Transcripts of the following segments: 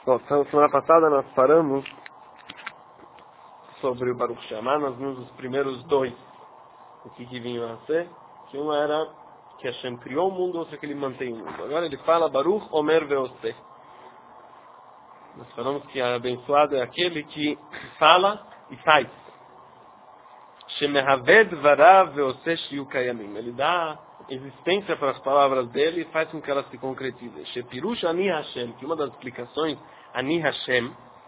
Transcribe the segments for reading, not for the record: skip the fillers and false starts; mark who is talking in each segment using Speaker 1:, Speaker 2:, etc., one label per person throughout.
Speaker 1: Bom, então, semana passada nós paramos sobre o Baruch She'amar, nós vimos os primeiros dois, o que vinham a ser, que um era que Hashem criou o mundo, outro que ele mantém o mundo. Agora ele fala Baruch Omer Ve'oseh. Nós falamos que abençoado é aquele que fala e faz. Shemehaved Varav Ve'oseh Shiyu Kayamim. Ele dá existência para as palavras dele e faz com que elas se concretizem. Shepirush Ani Hashem, que uma das explicações, Ani Hashem,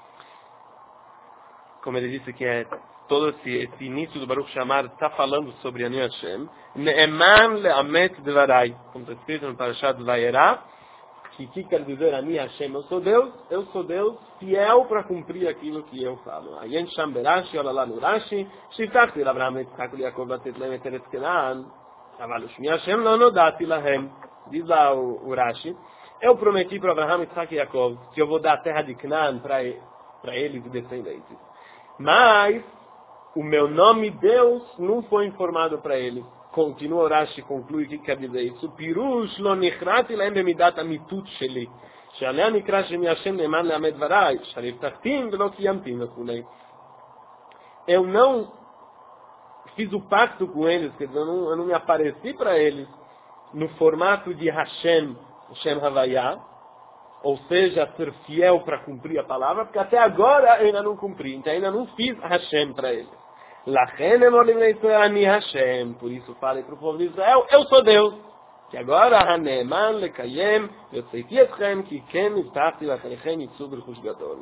Speaker 1: como ele disse que é todo esse início do Baruch She'amar está falando sobre Ani Hashem, Ne'eman le'amet devarai, como está escrito no Parashat Vayera, que quer dizer Ani Hashem, eu sou Deus fiel para cumprir aquilo que eu falo. Ayen Sham Berashi, olha lá no Rashi, Shiftachti l'Avraham Yitzchak u'Yaakov latet lem et eretz Canaan, אבל ושמי השם לא נודעתי להם, diz lá o Rashi, eu prometi para Abraham, Yitzchak e Yaakov que eu vou dar a terra de Canaã para eles e descendentes. Mas o meu nome Deus não foi informado para eles. Continua o Rashi, conclui o que quer dizer isso. Pirush lo nichrati lהם במידת המיתות שלי, שעליה נקרא שמי השם נאמן לאמת דבריי, שהבטחתים ולא קיימתים וכולי. Eu não fiz o pacto com eles, quer dizer, eu não me apareci para eles no formato de Hashem, Hashem Havaya, ou seja, ser fiel para cumprir a palavra, porque até agora eu ainda não cumpri, então ainda não fiz Hashem para eles. Lachen emorim leIsrael ani Hashem, por isso falei para o povo de Israel, eu sou Deus, que agora Haneman lekayem, yotzeiti etchem, ki ken nivtachti lachalechem yitzu b'rechush gadol.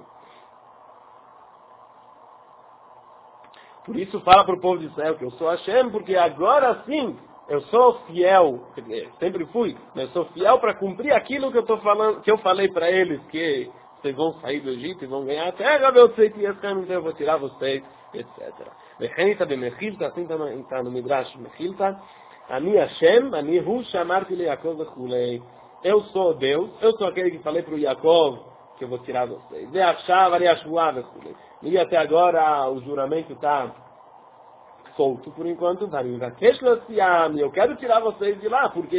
Speaker 1: Por isso fala para o povo de Israel que eu sou Hashem, porque agora sim eu sou fiel, sempre fui, mas eu sou fiel para cumprir aquilo que eu estou falando, que eu falei para eles, que vocês vão sair do Egito e vão ganhar a terra, eu sei que então eu vou tirar vocês, etc. Mechilta bemechilta, assim está no Midrash Mechilta, Ani Hashem, Ani Hu Shamarti le Yaakov vechulei. Eu sou Deus, eu sou aquele que falei para o Yaakov que eu vou tirar vocês. E até agora o juramento está solto por enquanto. Eu quero tirar vocês de lá, porque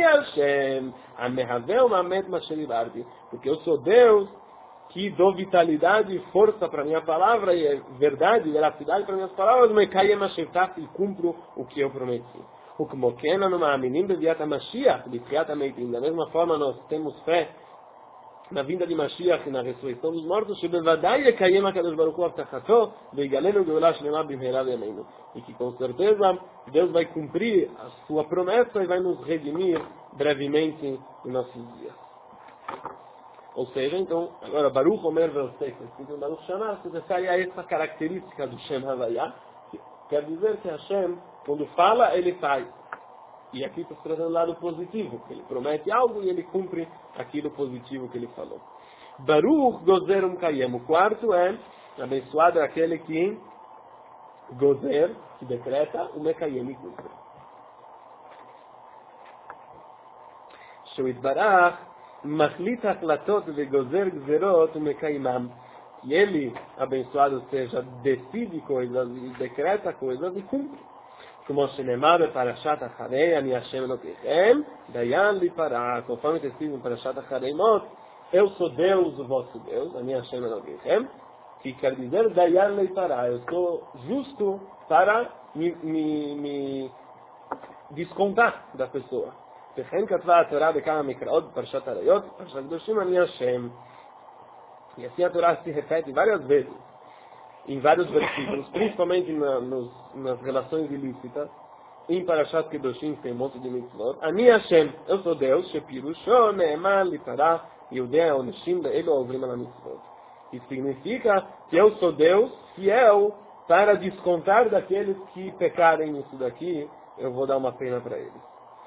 Speaker 1: porque eu sou Deus que dou vitalidade e força para minha palavra, e verdade e veracidade para minhas palavras, e cumpro o que eu prometi. Da mesma forma nós temos fé na vinda de Mashiach e na ressurreição dos mortos, e que com certeza Deus vai cumprir a sua promessa e vai nos redimir brevemente em nossos dias. Ou seja, então, agora Baruch Omer Ve'oseh, que Baruch She'amar, se refere a essa característica do Shem Havaya, que quer dizer que Hashem, quando fala, ele faz. E aqui está trazendo o lado positivo, que ele promete algo e ele cumpre aquilo positivo que ele falou. Baruch Gozer Kayem. O quarto é, abençoado é aquele que Gozer, que decreta, o Mekayem e cumpre. Shoit Barach, Machlit Achlatot Vegozer Gzerot Mekayimam. Que ele, abençoado seja, decide coisas e decreta coisas e cumpre. כמו שנאמר בפרשת אחרי, אני השם אלוקיכם, דיין לפרעה, conforme está escrito em Parashat Acharemot, eu sou Deus, o vosso Deus, אני השם אלוקיכם, que quer dizer, דיין לפרעה, eu sou justo para me descontar da pessoa. וכן כתבה התורה בכמה מקראות, בפרשת עריות, בפרשת קדושים, אני השם. E assim a Torá se repete várias vezes, em vários versículos, principalmente nas relações ilícitas, em Parashat Kedoshim, tem um monte de mitzvot. Ani Hashem, eu sou Deus, Shepirusho, Ne'eman, Lipará, Yudea, Oneshim, Be'elo, Ovrim, Ala mitzvot. Isso significa que eu sou Deus, fiel, para descontar daqueles que pecarem nisso daqui, eu vou dar uma pena para eles.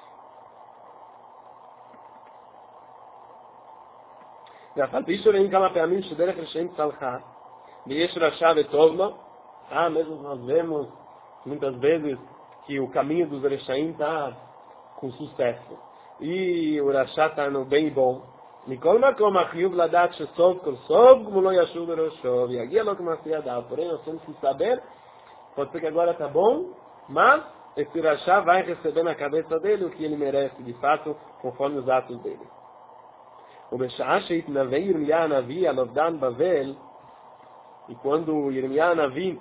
Speaker 1: ואף פי שראינו כמה פעמים שדרך רשעים צלחה, ויש רשע וטוב לו, mesmo nós vemos muitas vezes que o caminho dos Rechaim está com sucesso. E o Rashá está no bem e bom. מכל מקום החיוב לדעת שסוף כל סוף גמולו ישוב בראשו, ויגיע לו כמעשה ידיו. Porém, nós temos que saber, pode ser que agora está bom, mas esse Rashá vai receber na cabeça dele o que ele merece, de fato, conforme os atos dele. O Besha'ah sheitnavei Yirmiyahu Hanavi al Ovdan Bavel, e quando Yirmiyahu Hanavi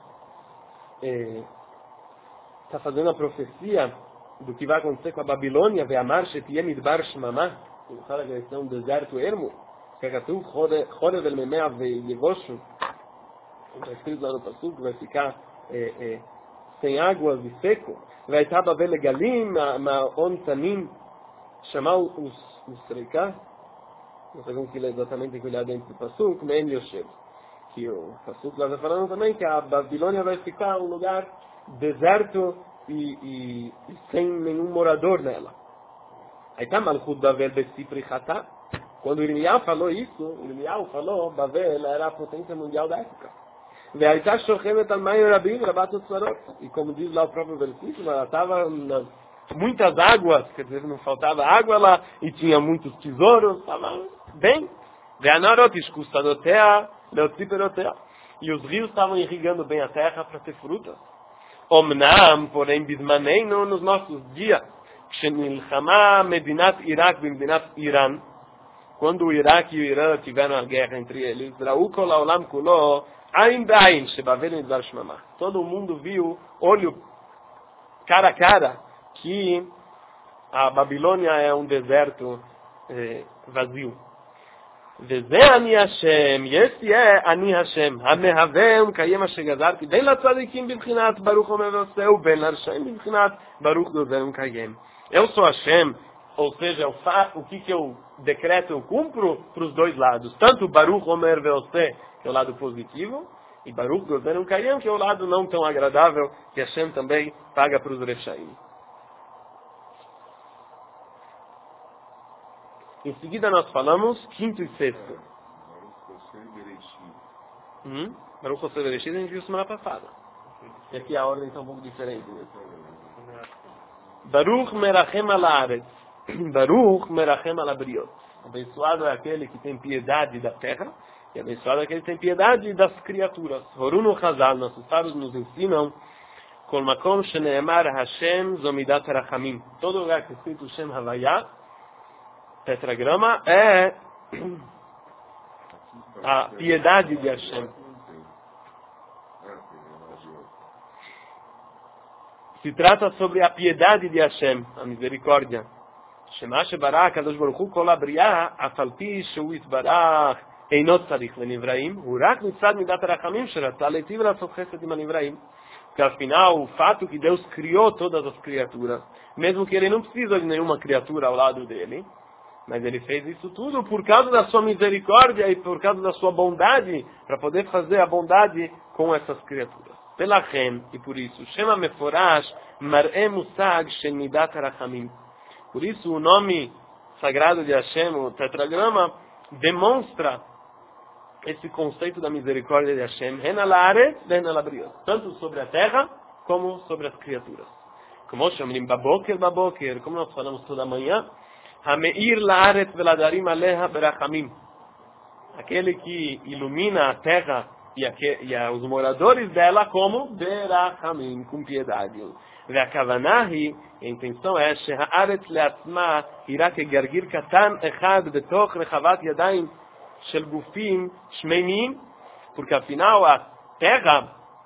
Speaker 1: está fazendo a profecia do que vai acontecer com a Babilônia, ve'amar she'tiyeh midbar shmama, ele fala que vai ser um deserto ermo, kekatuv chorev el memea ve'yevoshu, está escrito lá no Passuco, que vai ficar sem águas e seco, vai estar Bavel Galim, ma'on tanim, chamar os Reikah, não sei como que ele exatamente tem que olhar dentro do Passuco, Me'en Yoshev, que o Passuco lá está falando também que a Babilônia vai ficar um lugar deserto e sem nenhum morador nela. Aí está Malchut Bavel Besipri Chata. Quando Irmiyahu falou isso, Irmiyahu falou Bavel era a potência mundial da época. והייתה שוכבת על מים רבים רבת אוצרות. E como diz lá o próprio versículo, ela estava muitas águas, quer dizer, não faltava água lá, e tinha muitos tesouros, estava bem. והנהרות השקוסתנותיה להוציא פירותיה. E os rios estavam irrigando bem a terra para ter frutas. Omnam, porém, bismaneno, nos nossos dias, כשנלחמה מדינת עיראק במדינת איראן, quando o Iraque e o Irã tiveram a guerra entre eles, ראו כל העולם כולו עין בעין שבבל מדבר שממה. Todo mundo viu, olho cara a cara, que a Babilônia é um deserto vazio. וזה אני השם, יש תהיה אני השם, המהווה ומקיים אשר גזרתי, בין לצדיקים בבחינת ברוך אומר ועושה, ובין לרשעים בבחינת ברוך גוזר ומקיים. Eu sou Hashem, ou seja, o que eu decreto, eu cumpro para os dois lados. Tanto Baruch Omer Ve'oseh, que é o lado positivo, e Baruch Gozer Umkayem, que é o lado não tão agradável, que Hashem também paga para os Rechaim. Em seguida nós falamos quinto e sexto. Baruch Oseh Bereshit a gente viu semana passada. E aqui a ordem está um pouco diferente. Baruch Merachem Alaretz. Baruch Merachem Alabriot. Abençoado é aquele que tem piedade da terra, e abençoado é aquele que tem piedade das criaturas. Horuno Chazal, nossos sábios nos ensinam, Kol Makom Sheneemar Hashem Zomidat Rachamim. Todo lugar que é escrito Shem Havaya, tetragrama, é a piedade de Hashem. Se trata sobre a piedade de Hashem, a misericórdia. Shema shebarach Kadosh Baruch Hu kol habriah, af al pi shu yitbarach אינו צריך לנבראים, הוא רק מצד מידת הרחמים שרצה להיטיב לעשות חסד עם הנבראים. Porque afinal, o fato que Deus criou todas as criaturas, mesmo que ele não precisa de nenhuma criatura ao lado dele, mas ele fez isso tudo por causa da sua misericórdia e por causa da sua bondade, para poder fazer a bondade com essas criaturas. Pelachem, e por isso, Shema Meforash Mar'e Musag Shel Midat HaRachamim. Por isso, o nome sagrado de Hashem, o tetragrama, demonstra esse conceito da misericórdia de Hashem, tanto sobre a terra, como sobre as criaturas. Como chamamos baboker, como nós falamos toda manhã, Hameir la'aretz veladarim aleha berachamim. Aquele que ilumina a terra e os moradores dela como berachamim, com piedade. והכוונה a intenção é שהארץ לעצמה היא רק גרגיר קטן אחד בתוך רחבת ידיים של גופים שמיימיים, porque afinal a terra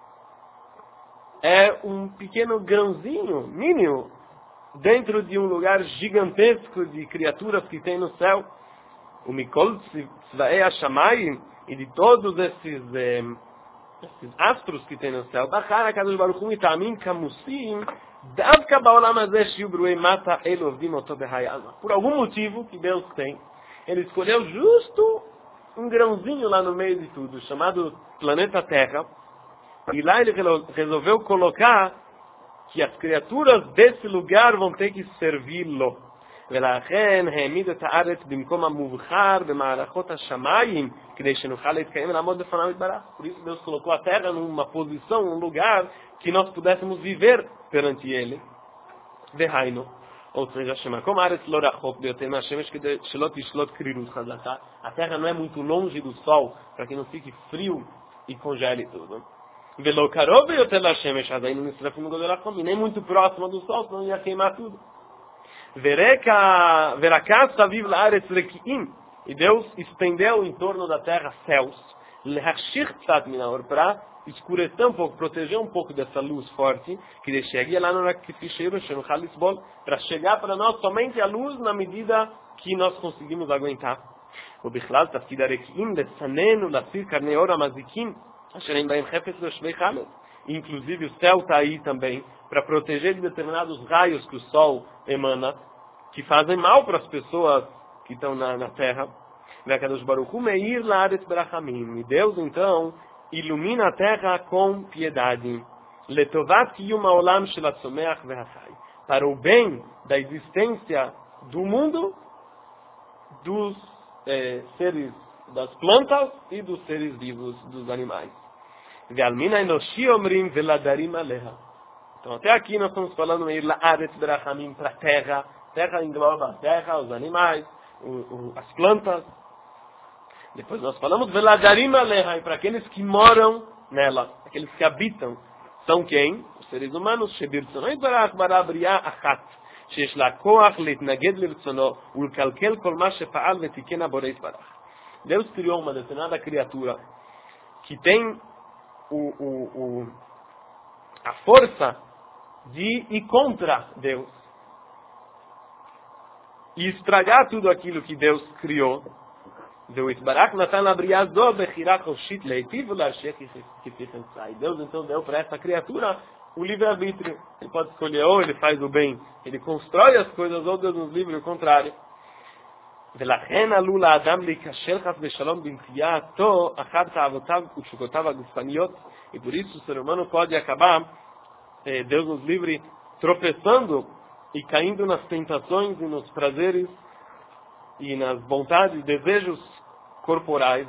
Speaker 1: é um pequeno grãozinho, mínimo, dentro de um lugar gigantesco de criaturas que tem no céu. O Mikol Tzvaei Hashamayim, e de todos esses astros que tem no céu, Bachar HaKadosh Baruch Hu Mitamim Kamusim, Davka Ba'olam Hazeh Shiu Bruei Mata Elovim Oto Behai Alma. Por algum motivo que Deus tem, Ele escolheu justo um grãozinho lá no meio de tudo, chamado planeta Terra, e lá Ele resolveu colocar que as criaturas desse lugar vão ter que servi-lo. ולכן העמיד את הארץ במקום המובחר במערכות השמיים כדי שנוכל להתקיים ולעמוד בפניו יתברך. Por isso Deus colocou a terra numa posição, um lugar que nós pudéssemos viver perante ele. והיינו, ou seja, שמקום הארץ לא רחוק ביותר מהשמש כדי שלא תשלוט קרירות חזקה. A terra não é muito longe do sol para que não fique frio e congele tudo. ולא קרוב ביותר לשמש, אז היינו נשרפים בגודל החום, e nem muito próximo do sol, senão ia queimar tudo. ורקע סביב לארץ רקיעים, E Deus estendeu em torno da terra céus, para escurecer um pouco, proteger um pouco dessa luz forte, que chegue lá para chegar para nós somente a luz na medida que nós conseguimos aguentar. O Bichlal tafkid harekim letzanenu lasir karnei ora mazikim asher baim chefetz veshvei chametz. Inclusive o céu está aí também para proteger de determinados raios que o sol emana, que fazem mal para as pessoas que estão na terra. E Deus então ilumina a terra com piedade. Para o bem da existência do mundo, dos seres, das plantas e dos seres vivos, dos animais. Então até aqui nós estamos falando para a terra. Terra engloba a terra, os animais, as plantas. Depois nós falamos e para aqueles que moram nela, aqueles que habitam. São quem? Os seres humanos. Deus criou uma determinada criatura que tem a força de ir contra Deus e estragar tudo aquilo que Deus criou. Deus então deu para essa criatura o livre-arbítrio. Ele pode escolher ou ele faz o bem, ele constrói as coisas, ou Deus nos livre o contrário. E por isso o ser humano pode acabar, Deus nos livre, tropeçando e caindo nas tentações e nos prazeres e nas vontades, desejos corporais.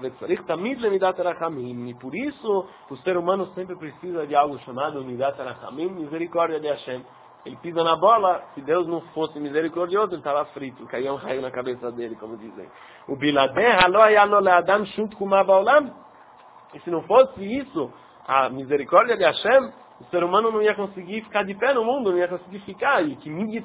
Speaker 1: E por isso o ser humano sempre precisa de algo chamado Midat HaRachamim, misericórdia de Hashem. Ele pisa na bola, se Deus não fosse misericordioso, ele estava frito, caía um raio na cabeça dele, como dizem. O Biladeh lo haya lo le'adam shum tkuma ba'olam. E se não fosse isso, a misericórdia de Hashem, o ser humano não ia conseguir ficar de pé no mundo, não ia conseguir ficar. E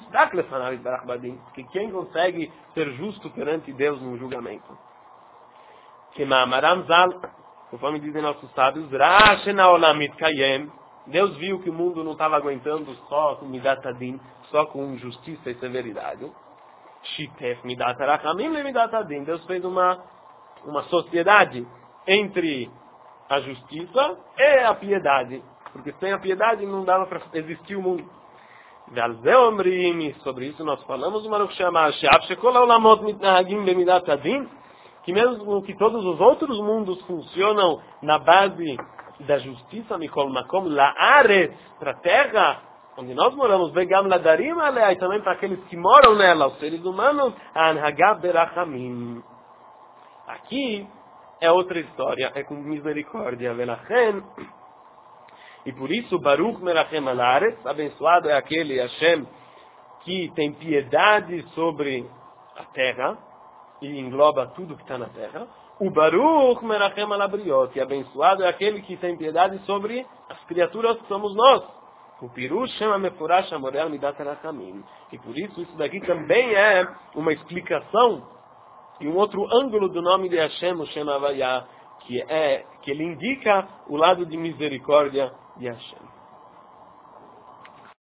Speaker 1: que quem consegue ser justo perante Deus no julgamento? Que Ma'amaram Zal, conforme dizem nossos sábios, Deus viu que o mundo não estava aguentando só com Midat Adin, só com justiça e severidade. Shitef Midat HaRachamim le Midat Adin. Deus fez uma sociedade entre a justiça e a piedade. Porque sem a piedade não dava para existir o mundo. Sobre isso nós falamos o Maruch Shama, que mesmo que todos os outros mundos funcionam na base da justiça, Mikol Makom, La'aretz, para a terra, onde nós moramos, Vegam Ladarim Alea, e também para aqueles que moram nela, os seres humanos, Anhagab Berachamim. Aqui é outra história, é com misericórdia, Velachen. E por isso, Baruch Merachem Alaretz, abençoado é aquele Hashem que tem piedade sobre a terra e engloba tudo que está na terra. O Baruch Merachem Alabriot, e abençoado é aquele que tem piedade sobre as criaturas que somos nós. O Pirush chama Mefurash Amorel Midat HaRachamim. E por isso daqui também é uma explicação e um outro ângulo do nome de Hashem, o Shem Havayah, que ele indica o lado de misericórdia de Hashem.